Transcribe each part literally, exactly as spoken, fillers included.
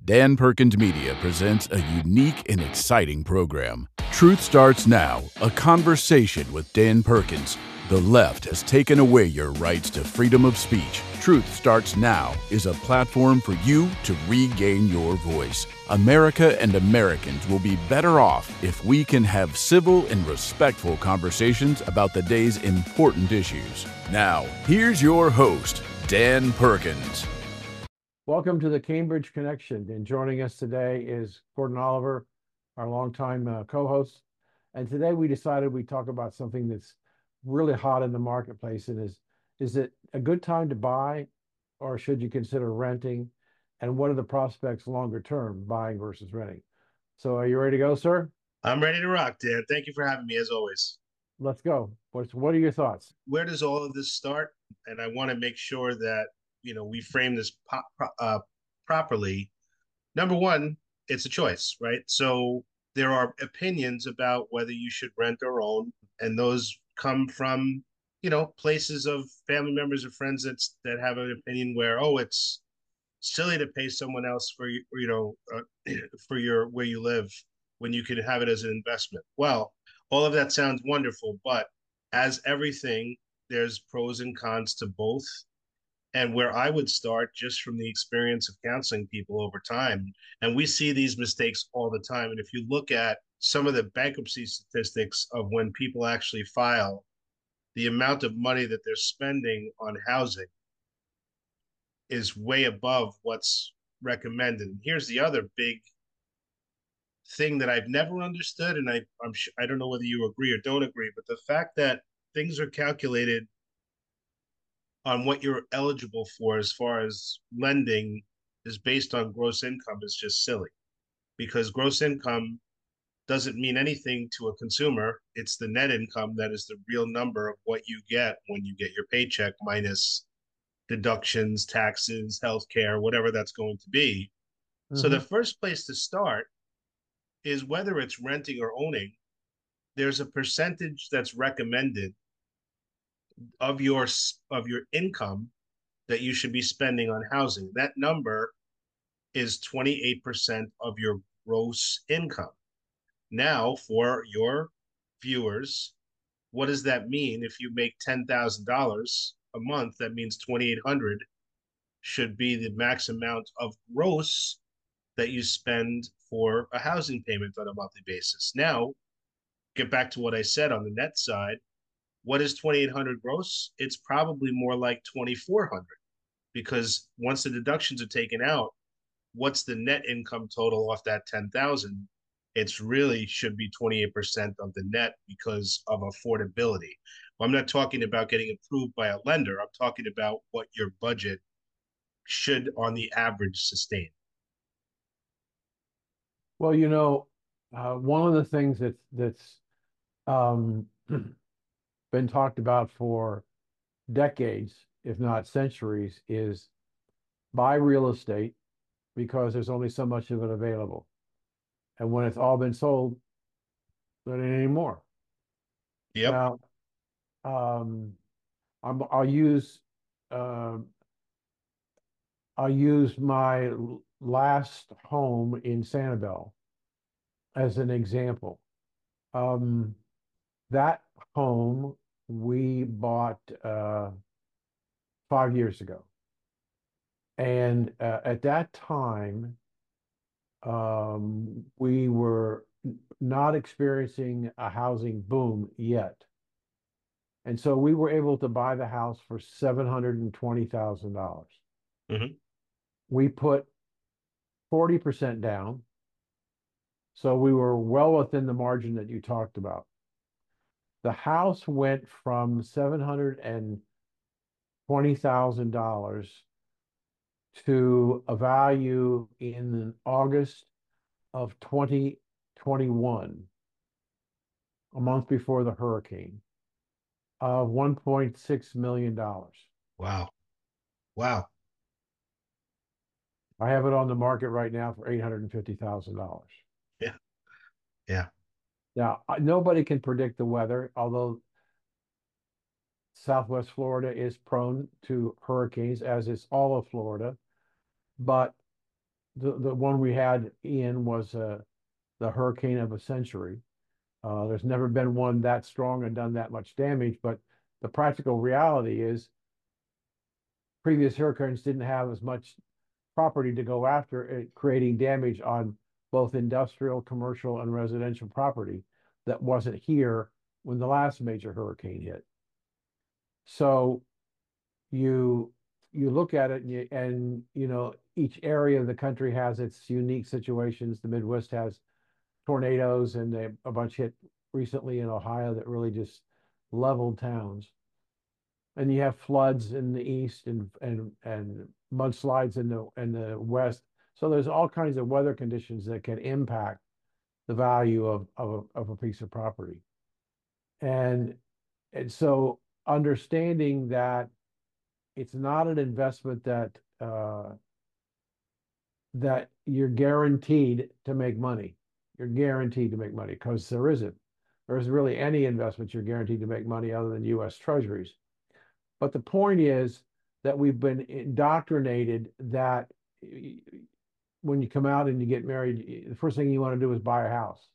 Dan Perkins Media presents a unique and exciting program. Truth Starts Now, a conversation with Dan Perkins. The left has taken away your rights to freedom of speech. Truth Starts Now is a platform for you to regain your voice. America and Americans will be better off if we can have civil and respectful conversations about the day's important issues. Now, here's your host, Dan Perkins. Welcome to the Cambridge Connection, and joining us today is Gordon Oliver, our longtime uh, co-host. And today we decided we'd talk about something that's really hot in the marketplace, and is, is it a good time to buy, or should you consider renting? And what are the prospects longer term, buying versus renting? So are you ready to go, sir? I'm ready to rock, Dan. Thank you for having me as always. Let's go. What's, what are your thoughts? Where does all of this start? And I want to make sure that, you know, we frame this po- uh, properly. Number one, it's a choice, right? So there are opinions about whether you should rent or own, and those come from, you know, places of family members or friends that's, that have an opinion where, oh, it's silly to pay someone else for, you you know, uh, for your where you live when you could have it as an investment. Well, all of that sounds wonderful, but as everything, there's pros and cons to both. And where I would start, just from the experience of counseling people over time, and we see these mistakes all the time. And if you look at some of the bankruptcy statistics of when people actually file, the amount of money that they're spending on housing is way above what's recommended. And here's the other big thing that I've never understood, and I I'm I don't know whether you agree or don't agree, but the fact that things are calculated on what you're eligible for as far as lending is based on gross income is just silly, because gross income doesn't mean anything to a consumer. It's the net income that is the real number of what you get when you get your paycheck minus deductions, taxes, healthcare, whatever that's going to be. Mm-hmm. So the first place to start is whether it's renting or owning, there's a percentage that's recommended of your of your income that you should be spending on housing. That number is twenty-eight percent of your gross income. Now, for your viewers, what does that mean? If you make ten thousand dollars a month, that means twenty-eight hundred dollars should be the max amount of gross that you spend for a housing payment on a monthly basis. Now, get back to what I said on the net side. What is twenty-eight hundred gross? It's probably more like twenty-four hundred, because once the deductions are taken out, what's the net income total off that ten thousand? It's really should be twenty-eight percent of the net because of affordability. I'm not talking about getting approved by a lender. I'm talking about what your budget should on the average sustain. Well, you know, uh, one of the things that's that's um, been talked about for decades, if not centuries, is buy real estate because there's only so much of it available. And when it's all been sold, there ain't any more. Yep. Now, um, I'm, I'll use uh, I'll use my last home in Sanibel as an example. Um, that home we bought uh, five years ago. And uh, at that time, um, we were not experiencing a housing boom yet. And so we were able to buy the house for seven hundred twenty thousand dollars. Mm-hmm. We put forty percent down. So we were well within the margin that you talked about. The house went from seven hundred twenty thousand dollars to a value in August of twenty twenty-one, a month before the hurricane, of one point six million dollars. Wow. Wow. I have it on the market right now for eight hundred fifty thousand dollars. Yeah. Yeah. Now, nobody can predict the weather, although Southwest Florida is prone to hurricanes, as is all of Florida. But the, the one we had, Ian, was uh, the hurricane of a century. Uh, there's never been one that strong and done that much damage, but the practical reality is previous hurricanes didn't have as much property to go after it, creating damage on both industrial, commercial, and residential property that wasn't here when the last major hurricane hit. So you you look at it and you, and you know each area of the country has its unique situations. The Midwest has tornadoes, and they, a bunch hit recently in Ohio that really just leveled towns. And you have floods in the east and and and mudslides in the in the west. So there's all kinds of weather conditions that can impact the value of of a, of a piece of property. And and so understanding that it's not an investment that uh, that you're guaranteed to make money. You're guaranteed to make money because there isn't. There isn't really any investment you're guaranteed to make money other than U S Treasuries. But the point is that we've been indoctrinated that when you come out and you get married, the first thing you want to do is buy a house.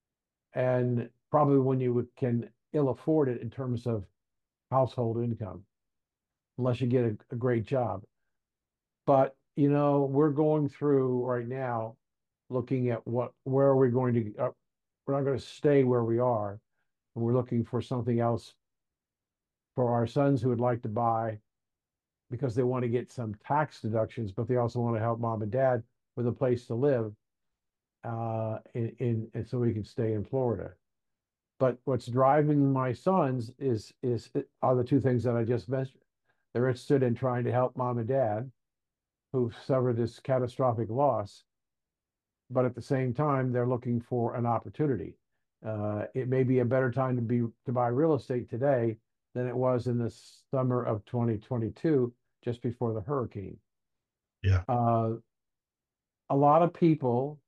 And probably when you can ill afford it in terms of household income, unless you get a, a great job. But, you know, we're going through right now looking at what, where are we going to, uh, we're not going to stay where we are. And we're looking for something else for our sons who would like to buy because they want to get some tax deductions, but they also want to help mom and dad with a place to live, uh, in, in and so we can stay in Florida. But what's driving my sons is is are the two things that I just mentioned. They're interested in trying to help mom and dad who've suffered this catastrophic loss, but at the same time, they're looking for an opportunity. Uh, it may be a better time to be to buy real estate today than it was in the summer of twenty twenty-two, just before the hurricane. Yeah. Uh, a lot of people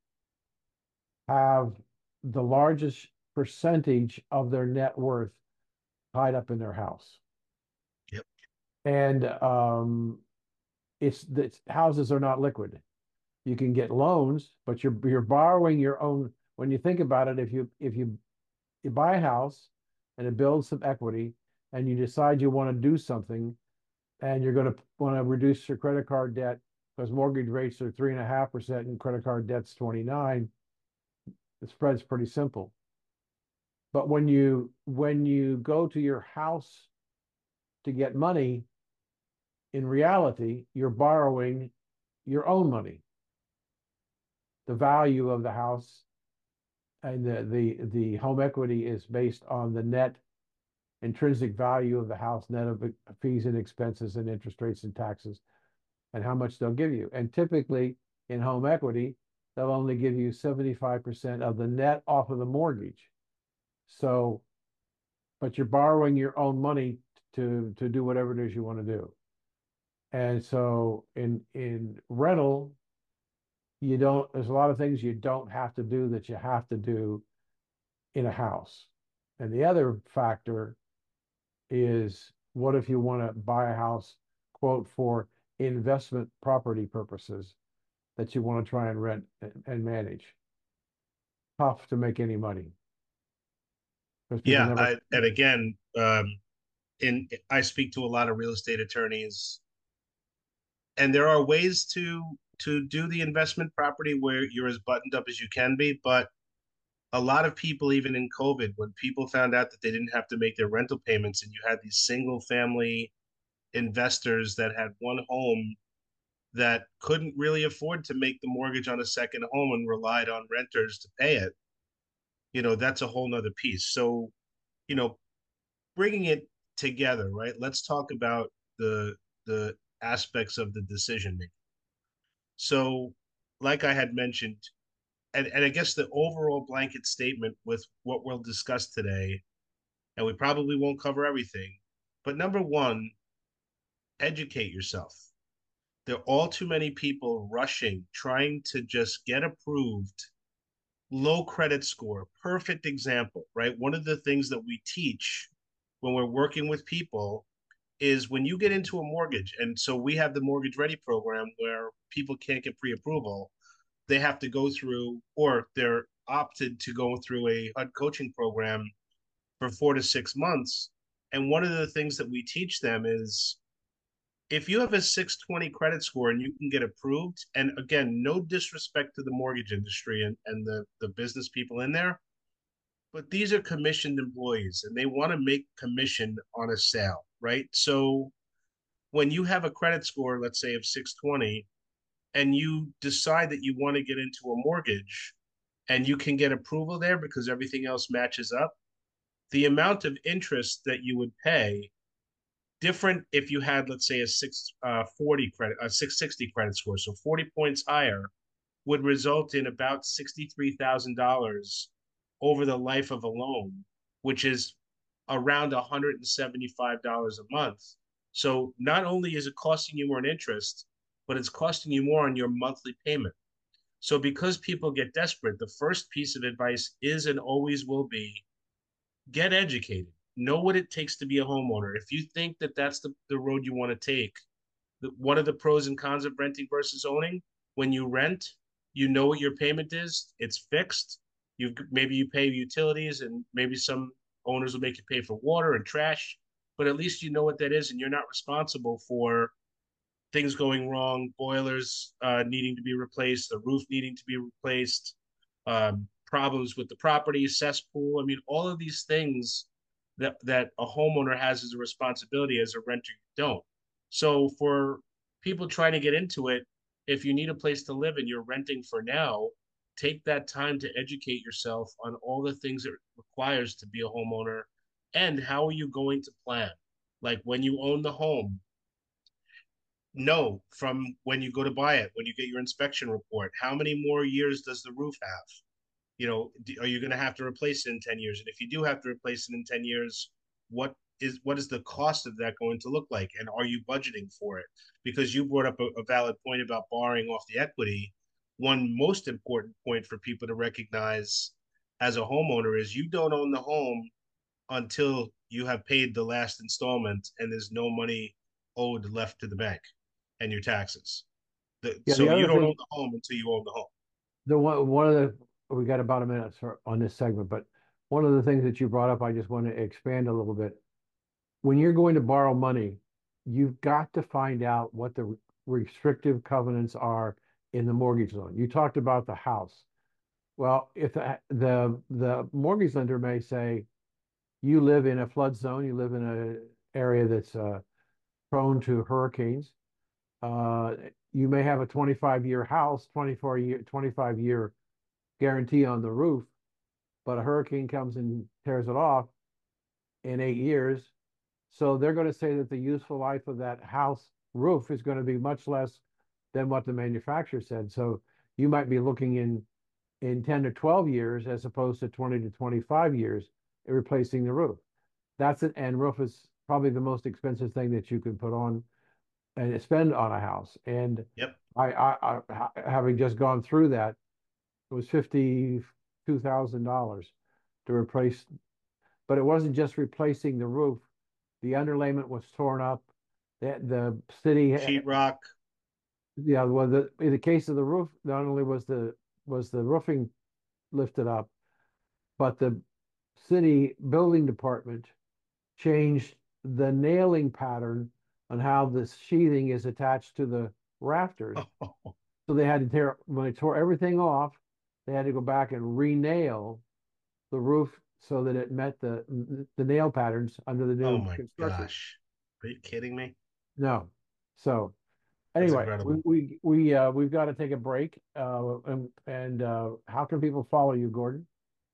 have the largest percentage of their net worth tied up in their house. Yep. And um, it's that houses are not liquid. You can get loans, but you're you're borrowing your own. When you think about it, if you if you you buy a house and it builds some equity, and you decide you want to do something, and you're going to want to reduce your credit card debt because mortgage rates are three and a half percent and credit card debt's twenty nine. The spread's pretty simple. But when you when you go to your house to get money, in reality, you're borrowing your own money. The value of the house and the, the, the home equity is based on the net intrinsic value of the house, net of fees and expenses and interest rates and taxes, and how much they'll give you. And typically in home equity, they'll only give you seventy-five percent of the net off of the mortgage. So, but you're borrowing your own money to, to do whatever it is you want to do. And so in, in rental, you don't, there's a lot of things you don't have to do that you have to do in a house. And the other factor is, what if you want to buy a house, quote, for investment property purposes that you want to try and rent and manage? Tough to make any money. Yeah. Never... I, and again, um, in I speak to a lot of real estate attorneys, and there are ways to to do the investment property where you're as buttoned up as you can be. But a lot of people, even in COVID, when people found out that they didn't have to make their rental payments, and you had these single family investors that had one home that couldn't really afford to make the mortgage on a second home and relied on renters to pay it, you know, that's a whole nother piece. So, you know, bringing it together, right? Let's talk about the the aspects of the decision making. So, like I had mentioned, and, and I guess the overall blanket statement with what we'll discuss today, and we probably won't cover everything, but number one, educate yourself. There are all too many people rushing, trying to just get approved, low credit score, perfect example, right? One of the things that we teach when we're working with people is when you get into a mortgage, and so we have the Mortgage Ready program where people can't get pre-approval. they have to go through, or they're opted to go through a H U D coaching program for four to six months. And one of the things that we teach them is, if you have a six twenty credit score and you can get approved, and again, no disrespect to the mortgage industry and, and the, the business people in there, but these are commissioned employees and they want to make commission on a sale, right? So when you have a credit score, let's say of six twenty, and you decide that you want to get into a mortgage and you can get approval there because everything else matches up, the amount of interest that you would pay, different if you had, let's say, a six forty credit, a six sixty credit score, so forty points higher, would result in about sixty-three thousand dollars over the life of a loan, which is around one hundred seventy-five dollars a month. So not only is it costing you more in interest, but it's costing you more on your monthly payment. So because people get desperate, the first piece of advice is and always will be, get educated. Know what it takes to be a homeowner. If you think that that's the, the road you want to take, the, what are the pros and cons of renting versus owning? When you rent, you know what your payment is. It's fixed. You maybe you pay utilities, and maybe some owners will make you pay for water and trash, but at least you know what that is, and you're not responsible for things going wrong, boilers uh, needing to be replaced, the roof needing to be replaced, um, problems with the property, cesspool. I mean, all of these things that that a homeowner has as a responsibility, as a renter you don't. So for people trying to get into it, if you need a place to live and you're renting for now, take that time to educate yourself on all the things it requires to be a homeowner, and how are you going to plan. Like when you own the home, know from when you go to buy it, when you get your inspection report, how many more years does the roof have? You know, are you going to have to replace it in ten years? And if you do have to replace it in ten years, what is what is the cost of that going to look like? And are you budgeting for it? Because you brought up a, a valid point about borrowing off the equity. One most important point for people to recognize as a homeowner is you don't own the home until you have paid the last installment and there's no money owed left to the bank and your taxes. The, Yeah, so the you other don't thing, own the home until you own the home. the one, one of the, we got about a minute for, on this segment, but one of the things that you brought up, I just want to expand a little bit. When you're going to borrow money, you've got to find out what the restrictive covenants are in the mortgage loan. You talked about the house. Well, if the, the, the mortgage lender may say, you live in a flood zone, you live in an area that's uh, prone to hurricanes. Uh, you may have a twenty-five year house, twenty-four year, twenty-five year guarantee on the roof, but a hurricane comes and tears it off in eight years. So they're going to say that the useful life of that house roof is going to be much less than what the manufacturer said. So you might be looking in in ten to twelve years as opposed to twenty to twenty-five years in replacing the roof. That's it. And roof is probably the most expensive thing that you can put on and spend on a house. And Yep. I, I, I having just gone through that, it was fifty-two thousand dollars to replace, but it wasn't just replacing the roof. The underlayment was torn up. The, the city sheetrock. Yeah, well, the, in the case of the roof, not only was the was the roofing lifted up, but the city building department changed the nailing pattern on how the sheathing is attached to the rafters. Oh. So they had to tear, when they tore everything off, they had to go back and re-nail the roof so that it met the the nail patterns under the new Oh my construction. gosh. Are you kidding me? No. So That's anyway, incredible. we we we uh, we've got to take a break. Uh, and and uh, how can people follow you, Gordon?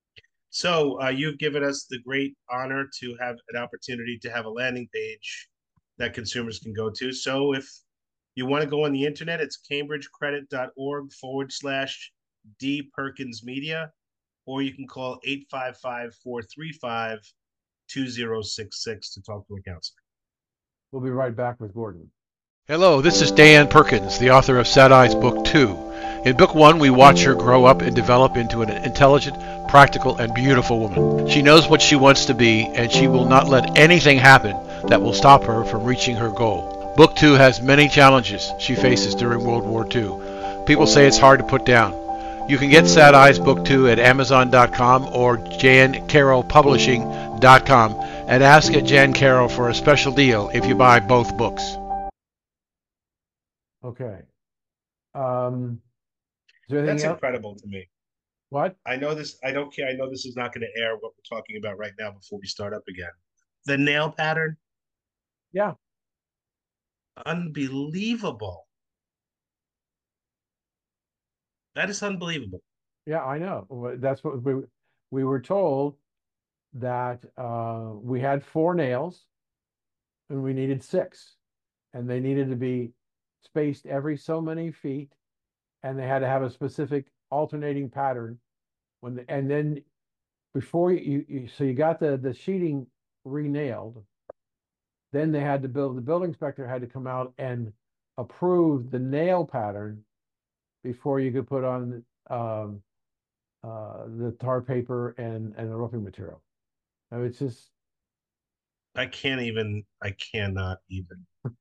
So uh, you've given us the great honor to have an opportunity to have a landing page that consumers can go to. So if you want to go on the internet, it's cambridgecredit.org forward slash D Perkins Media, or you can call eight five five, four three five, two zero six six to talk to a counselor. We'll be right back with Gordon. Hello, this is Dan Perkins, the author of Sad Eyes Book two. In Book one, we watch her grow up and develop into an intelligent, practical, and beautiful woman. She knows what she wants to be, and she will not let anything happen that will stop her from reaching her goal. Book two has many challenges she faces during World War Two, People say it's hard to put down. You can get Sad Eyes Book two at Amazon dot com or Jan Carroll Publishing dot com and ask at Jan Carroll for a special deal if you buy both books. Okay. Um, is there anything That's else? incredible to me. What? I know this. I don't care. I know this is not going to air what we're talking about right now before we start up again. The nail pattern, Yeah. unbelievable. That is unbelievable. Yeah, I know. Well, that's what we we were told, that uh, we had four nails and we needed six, and they needed to be spaced every so many feet, and they had to have a specific alternating pattern when the, and then before you, you so you got the the sheeting re-nailed, then they had to build the building inspector had to come out and approve the nail pattern before you could put on um, uh, the tar paper and and the roofing material. I mean, it's just I can't even. I cannot even.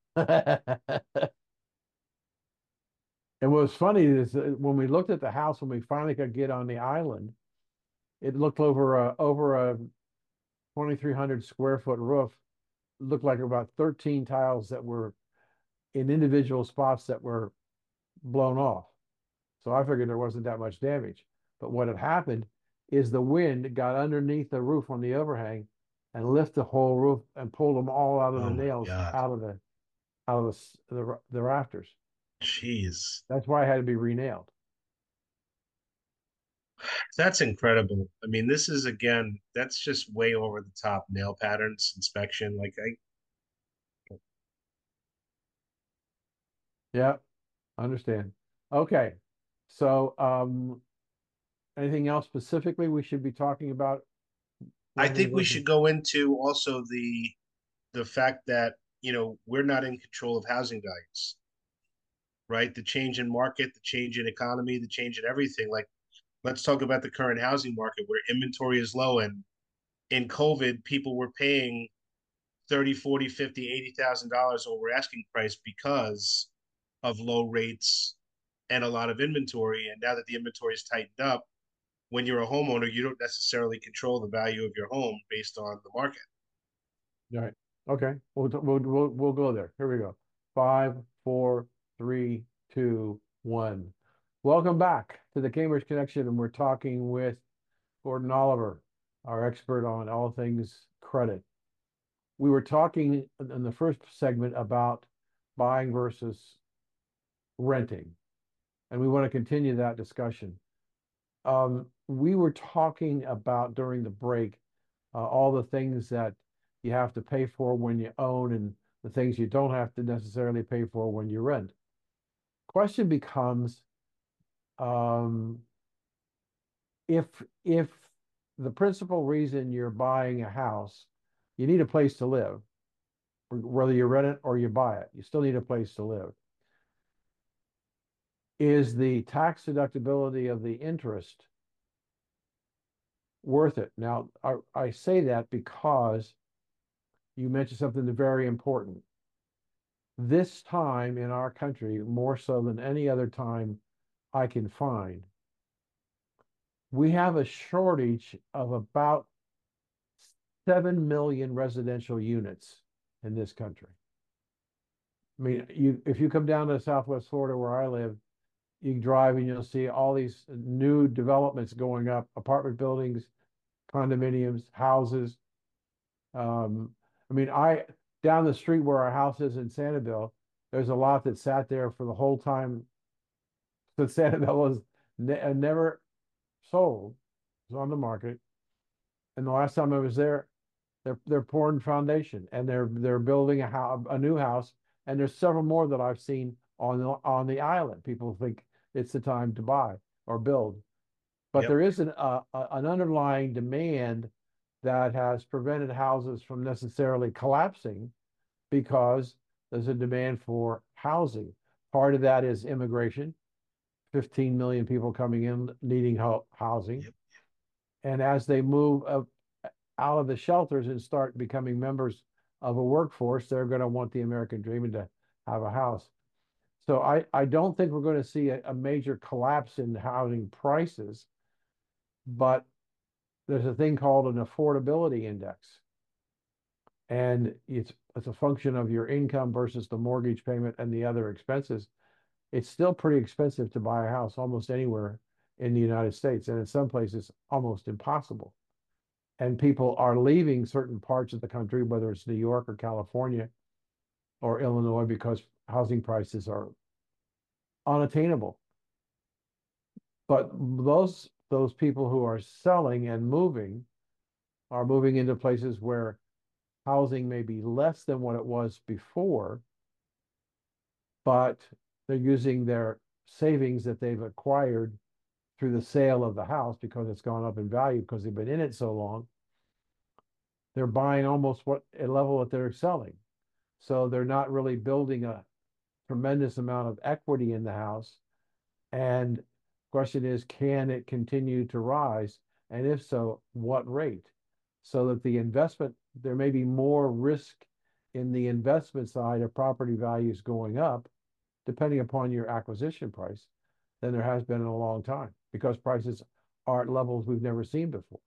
And what was funny is that when we looked at the house, when we finally could get on the island, it looked over a over a twenty-three hundred square foot roof, looked like about thirteen tiles that were in individual spots that were blown off. So I figured there wasn't that much damage. But what had happened is the wind got underneath the roof on the overhang and lifted the whole roof and pulled them all out of the Oh my nails God. out of the out of the, the the rafters. Jeez, That's why it had to be re-nailed. that's incredible. I mean, this is again. That's just way over the top nail patterns inspection. Like I, Yeah, understand. Okay. So um anything else specifically we should be talking about? I think we should go into also the the fact that you know we're not in control of housing values, right? The change in market, the change in economy, the change in everything. Like, let's talk about the current housing market where inventory is low, and in COVID, people were paying thirty, forty, fifty, eighty thousand dollars over asking price because of low rates and a lot of inventory. And now that the inventory is tightened up, when you're a homeowner, you don't necessarily control the value of your home based on the market. All right. Okay. We'll, we'll, we'll, we'll go there. Here we go. Five, four, three, two, one. Welcome back to the Cambridge Connection, and we're talking with Gordon Oliver, our expert on all things credit. We were talking in the first segment about buying versus renting, and we want to continue that discussion. Um, we were talking about during the break uh, all the things that you have to pay for when you own and the things you don't have to necessarily pay for when you rent. Question becomes, um, if if the principal reason you're buying a house, you need a place to live, whether you rent it or you buy it, you still need a place to live. Is the tax deductibility of the interest worth it? Now, I, I say that because you mentioned something very important. This time in our country, more so than any other time I can find, we have a shortage of about seven million residential units in this country. I mean, you if you come down to Southwest Florida where I live, you can drive and you'll see all these new developments going up, apartment buildings, condominiums, houses. Um, I mean, I down the street where our house is in Sanibel, there's a lot that sat there for the whole time that Sanibel was ne never sold. It was on the market. And the last time I was there, they're they're pouring foundation and they're they're building a house, a new house, and there's several more that I've seen on the on the island. People think it's the time to buy or build, but Yep. there is an uh, an underlying demand that has prevented houses from necessarily collapsing because there's a demand for housing. Part of that is immigration, fifteen million people coming in needing housing. Yep. And as they move up out of the shelters and start becoming members of a workforce, they're going to want the American dream and to have a house. So I, I don't think we're going to see a, a major collapse in housing prices, but there's a thing called an affordability index. And it's it's a function of your income versus the mortgage payment and the other expenses. It's still pretty expensive to buy a house almost anywhere in the United States, and in some places almost impossible. And people are leaving certain parts of the country, whether it's New York or California or Illinois, because housing prices are unattainable. But those those people who are selling and moving are moving into places where housing may be less than what it was before, but they're using their savings that they've acquired through the sale of the house because it's gone up in value because they've been in it so long. They're buying almost what a level that they're selling. So they're not really building a tremendous amount of equity in the house. And the question is, can it continue to rise? And if so, what rate? So that the investment, there may be more risk in the investment side of property values going up, depending upon your acquisition price, than there has been in a long time, because prices are at levels we've never seen before.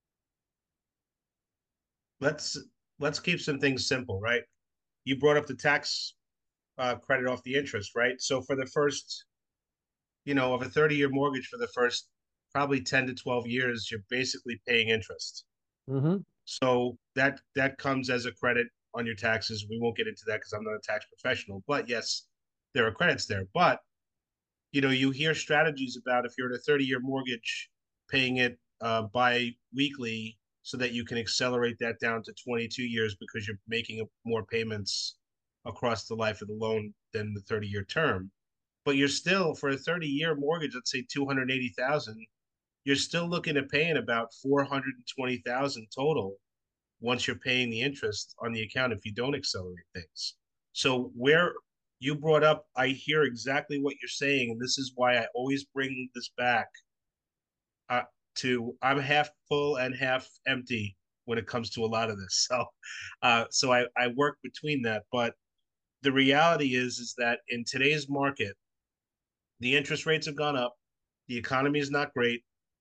Let's let's keep some things simple, right? You brought up the tax uh, credit off the interest, right? So for the first, you know, of a thirty-year mortgage for the first probably ten to twelve years, you're basically paying interest. Mm-hmm. So that that comes as a credit on your taxes. We won't get into that because I'm not a tax professional, but yes, there are credits there. But you know, you hear strategies about if you're in a thirty-year mortgage, paying it uh, bi-weekly so that you can accelerate that down to twenty-two years because you're making more payments across the life of the loan than the thirty-year term. But you're still, for a thirty-year mortgage, let's say two hundred eighty thousand, you're still looking at paying about four hundred twenty thousand total once you're paying the interest on the account if you don't accelerate things. So where you brought up, I hear exactly what you're saying, and this is why I always bring this back uh, to I'm half full and half empty when it comes to a lot of this. So, uh, so I, I work between that. But the reality is, is that in today's market, the interest rates have gone up, the economy is not great,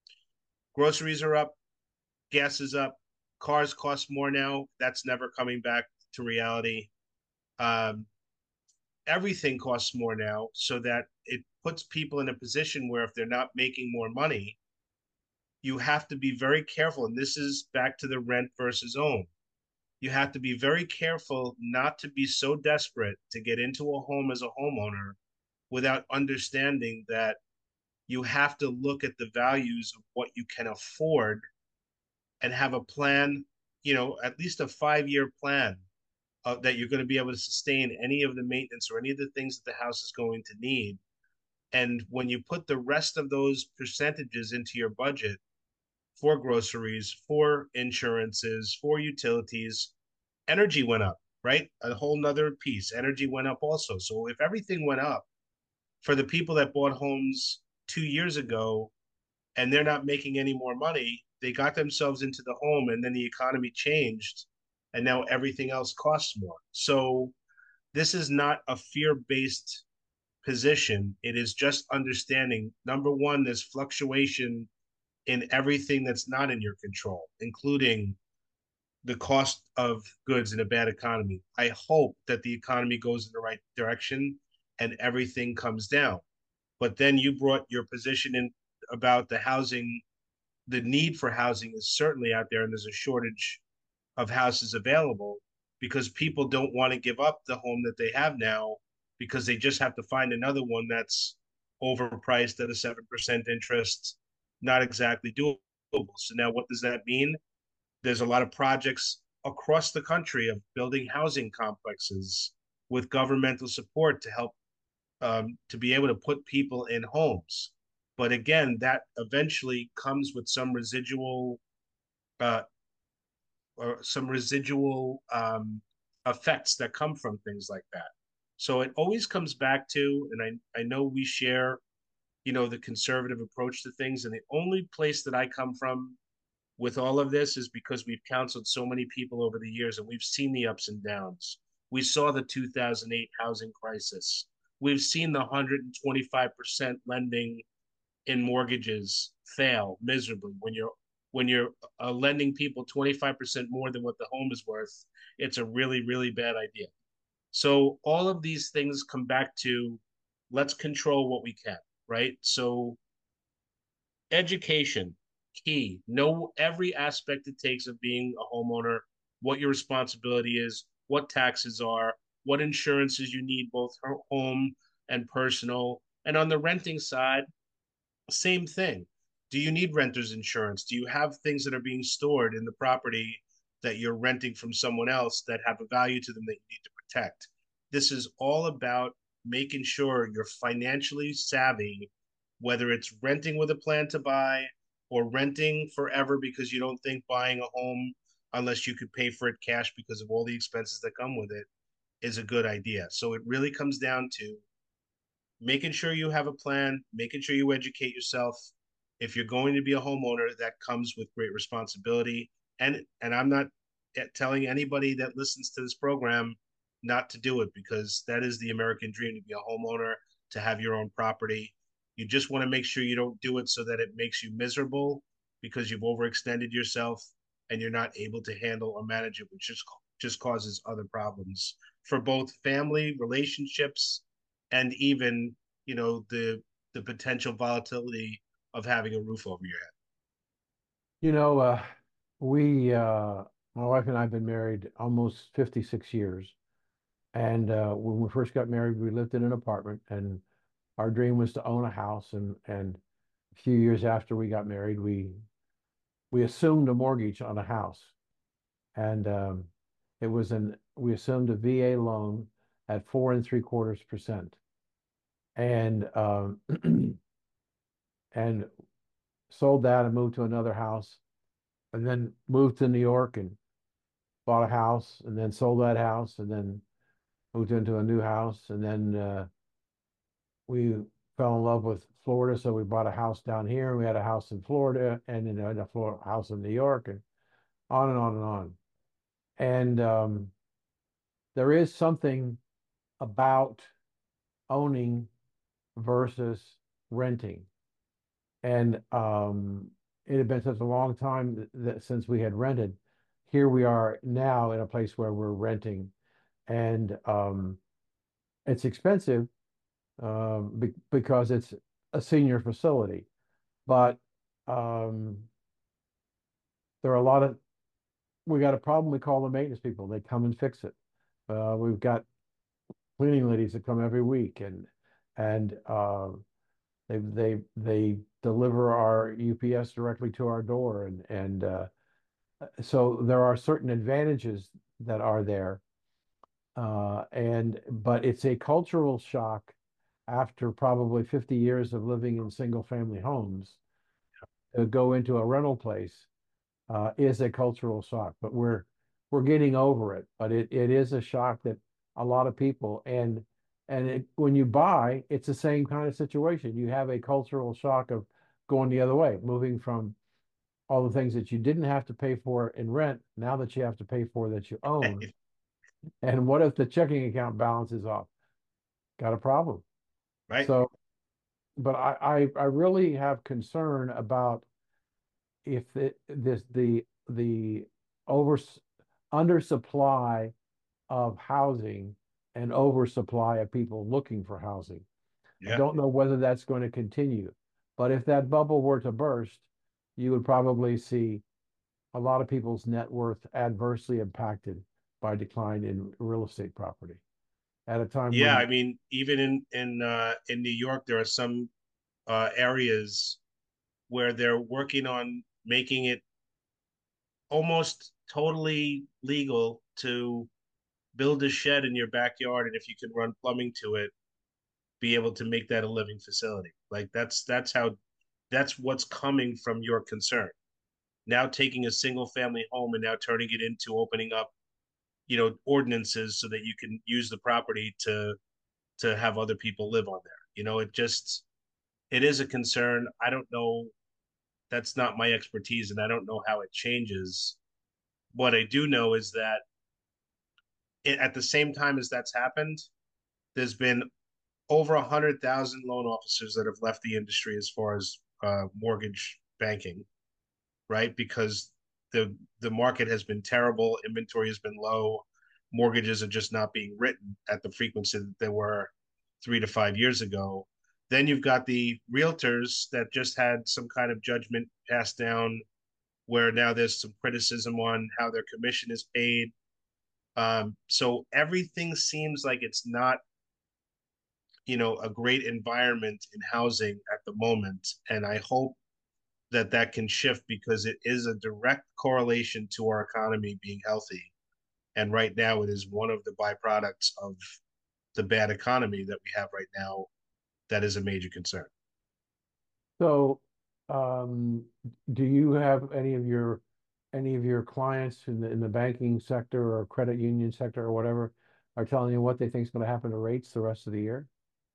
groceries are up, gas is up, cars cost more now. That's never coming back to reality. Um, everything costs more now, so that it puts people in a position where if they're not making more money, you have to be very careful. And this is back to the rent versus own. You have to be very careful not to be so desperate to get into a home as a homeowner without understanding that you have to look at the values of what you can afford and have a plan, you know, at least a five-year plan uh, that you're going to be able to sustain any of the maintenance or any of the things that the house is going to need. And when you put the rest of those percentages into your budget for groceries, for insurances, for utilities, energy went up, right? A whole nother piece. Energy went up also. So if everything went up for the people that bought homes two years ago and they're not making any more money, they got themselves into the home and then the economy changed and now everything else costs more. So this is not a fear-based position. It is just understanding, number one, there's fluctuation in everything that's not in your control, including the cost of goods in a bad economy. I hope that the economy goes in the right direction and everything comes down. But then you brought your position in about the housing. The need for housing is certainly out there, and there's a shortage of houses available because people don't want to give up the home that they have now because they just have to find another one that's overpriced at a seven percent interest, not exactly doable. So now what does that mean? There's a lot of projects across the country of building housing complexes with governmental support to help um, to be able to put people in homes. But again, that eventually comes with some residual uh, or some residual um, effects that come from things like that. So it always comes back to, and I, I know we share, you know, the conservative approach to things. And the only place that I come from with all of this is because we've counseled so many people over the years and we've seen the ups and downs. We saw the two thousand eight housing crisis. we've seen the one hundred twenty-five percent lending in mortgages fail miserably. When you're when you're uh, lending people twenty-five percent more than what the home is worth, it's a really, really bad idea. So all of these things come back to, let's control what we can, right? So education, key. Know every aspect it takes of being a homeowner, what your responsibility is, what taxes are, what insurances you need, both home and personal. And on the renting side, same thing. Do you need renter's insurance? Do you have things that are being stored in the property that you're renting from someone else that have a value to them that you need to protect? This is all about making sure you're financially savvy, whether it's renting with a plan to buy or renting forever because you don't think buying a home unless you could pay for it cash because of all the expenses that come with it is a good idea. So it really comes down to making sure you have a plan, making sure you educate yourself. If you're going to be a homeowner, that comes with great responsibility. And and I'm not telling anybody that listens to this program not to do it, because that is the American dream, to be a homeowner, to have your own property. You just want to make sure you don't do it so that it makes you miserable because you've overextended yourself and you're not able to handle or manage it, which just just causes other problems for both family relationships and even, you know, the the potential volatility of having a roof over your head. You know, uh, we, uh, my wife and I have been married almost fifty-six years. And uh, when we first got married, we lived in an apartment, and our dream was to own a house. And, and a few years after we got married, we, we assumed a mortgage on a house. And um, it was an, we assumed a V A loan at four and three quarters percent. And, um, and sold that and moved to another house, and then moved to New York and bought a house, and then sold that house, and then moved into a new house. And then uh, we fell in love with Florida, so we bought a house down here, and we had a house in Florida, and then a Florida house in New York, and on and on and on. And um, there is something about owning versus renting. And um, it had been such a long time that, that since we had rented. Here we are now in a place where we're renting, and um, it's expensive um, be because it's a senior facility. But um, there are a lot of, we got a problem, we call the maintenance people. They come and fix it. Uh, we've got cleaning ladies that come every week, and and uh, they they they deliver our U P S directly to our door, and and uh, so there are certain advantages that are there. Uh, and but it's a cultural shock after probably fifty years of living in single family homes. To go into a rental place uh, is a cultural shock, but we're we're getting over it. But it, it is a shock that a lot of people, and and it, when you buy, it's the same kind of situation. You have a cultural shock of going the other way, moving from all the things that you didn't have to pay for in rent, now that you have to pay for that you own. And what if the checking account balance is off? Got a problem. Right. So, but I, I, I really have concern about if it, this, the, the over, undersupply of housing and oversupply of people looking for housing. I Yeah. don't know whether that's going to continue, but if that bubble were to burst, you would probably see a lot of people's net worth adversely impacted by decline in real estate property at a time Yeah, when, I mean, even in in uh, in New York, there are some uh, areas where they're working on making it almost totally legal to build a shed in your backyard, and if you can run plumbing to it, be able to make that a living facility. Like that's that's how that's what's coming from your concern. Now taking a single family home and now turning it into opening up, you know, ordinances so that you can use the property to to have other people live on there. You know, it just it is a concern. I don't know. That's not my expertise, and I don't know how it changes. What I do know is that it, at the same time as that's happened, there's been over a hundred thousand loan officers that have left the industry as far as uh, mortgage banking, right? Because the the market has been terrible, inventory has been low, mortgages are just not being written at the frequency that they were three to five years ago. Then you've got the realtors that just had some kind of judgment passed down where now there's some criticism on how their commission is paid. Um, so everything seems like it's not, you know, a great environment in housing at the moment. And I hope that that can shift because it is a direct correlation to our economy being healthy. And right now it is one of the byproducts of the bad economy that we have right now that is a major concern. So, um, do you have any of your any of your clients in the in the banking sector or credit union sector or whatever are telling you what they think is going to happen to rates the rest of the year?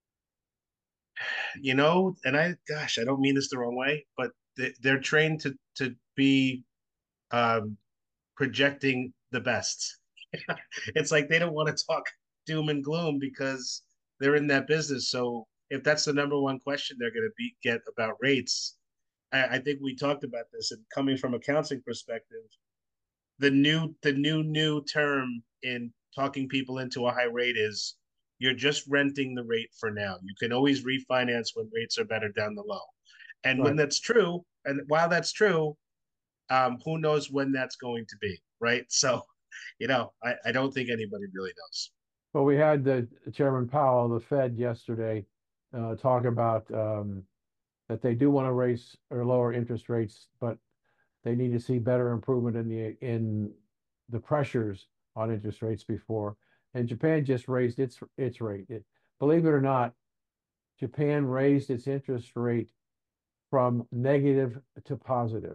You know, and I, gosh, I don't mean this the wrong way, but they, they're trained to to be um, projecting the best. It's like they don't want to talk doom and gloom because they're in that business. So if that's the number one question they're going to be get about rates, I, I think we talked about this. And coming from a counseling perspective, the new the new new term in talking people into a high rate is you're just renting the rate for now. You can always refinance when rates are better down the low. And when Right. that's true, and while that's true, um, who knows when that's going to be, right? So, you know, I, I don't think anybody really knows. Well, we had the Chairman Powell of the Fed yesterday uh, talk about um, that they do want to raise or lower interest rates, but they need to see better improvement in the in the pressures on interest rates before. And Japan just raised its its rate. It, believe it or not, Japan raised its interest rate from negative to positive.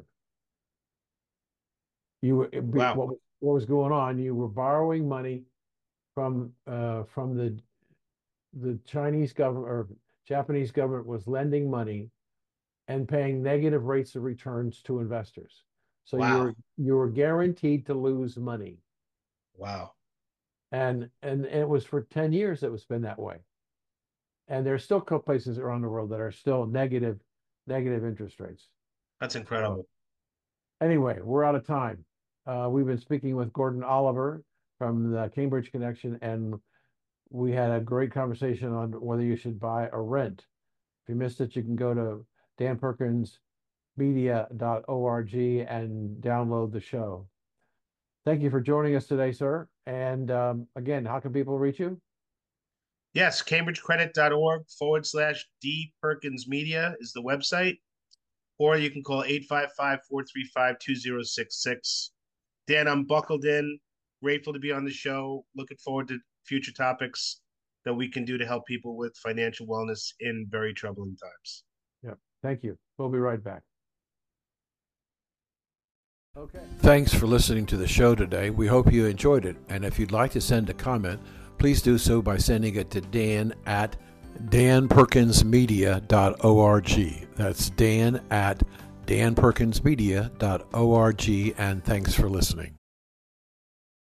You were Wow. what what was going on? You were borrowing money from uh, from the the Chinese government or Japanese government was lending money and paying negative rates of returns to investors. So you Wow. were you were guaranteed to lose money. Wow. And and it was for ten years it was been that way. And there's still places around the world that are still negative negative interest rates. That's So incredible. anyway, we're out of time. Uh, we've been speaking with Gordon Oliver from the Cambridge Connection, and we had a great conversation on whether you should buy or rent. If you missed it, you can go to dan perkins media dot org and download the show. Thank you for joining us today, sir. And um, again, how can people reach you? Yes, cambridgecredit.org forward slash D Perkins Media is the website, or you can call eight five five, four three five, two zero six six. Dan, I'm buckled in, grateful to be on the show, looking forward to future topics that we can do to help people with financial wellness in very troubling times. Yeah, thank you. We'll be right back. Okay. Thanks for listening to the show today. We hope you enjoyed it. And if you'd like to send a comment, please do so by sending it to Dan at dan perkins media dot org. That's Dan at dan perkins media dot org. And thanks for listening.